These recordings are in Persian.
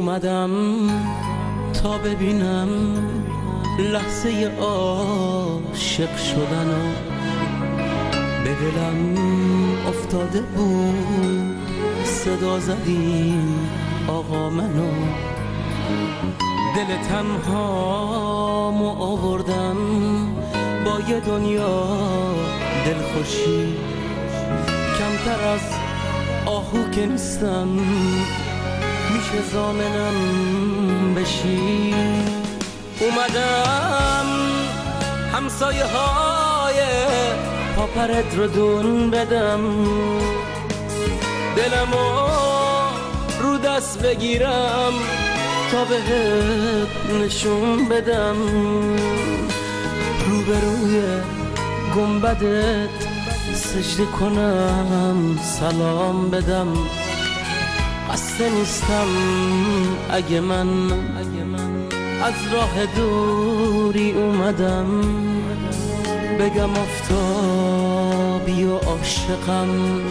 اومدم تا ببینم لحظه عاشق شدنو، به دلم افتاده بود صدا زدیم آقا منو، دل تنهامو آوردم با یه دنیا دلخوشی، کمتر از آهو که نیستم میشه ضامنم بشی. اومدم همسایه های پاپرت رو دون بدم، دلمو رو دست بگیرم تا بهت نشون بدم، روبروی گنبدت سجده کنم سلام بدم. قصد نیستم اگه من از راه دوری اومدم بگم آفتابی و عاشقم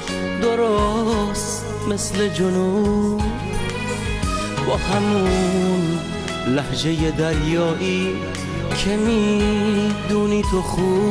درست مثل جنوب، با همون لهجه دریایی که میدونی تو خوب.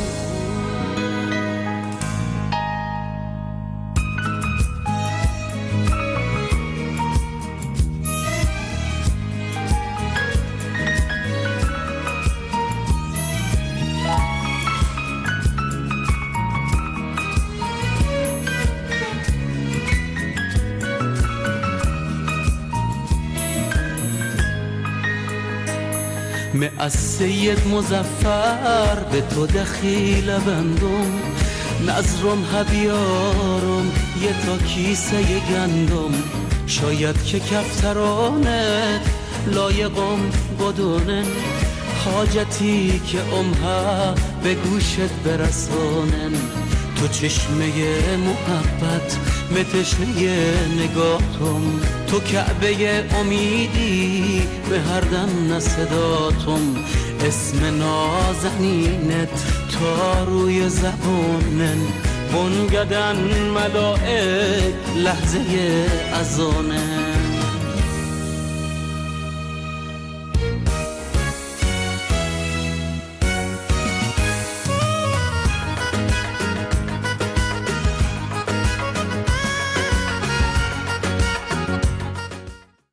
من از سید مظفر به تو دخیل بندم، نظرم هبیارم یه تا کیسه گندم، شاید که کفترانت لایقم بدونن، حاجتی که امها به گوشت برسانن، تو چشمه محبت به تشنه نگاهتم، تو کعبه امیدی به هر دم نصداتم، اسم نازنینت تا روی زبانن، بنگدن ملائک لحظه اذانن.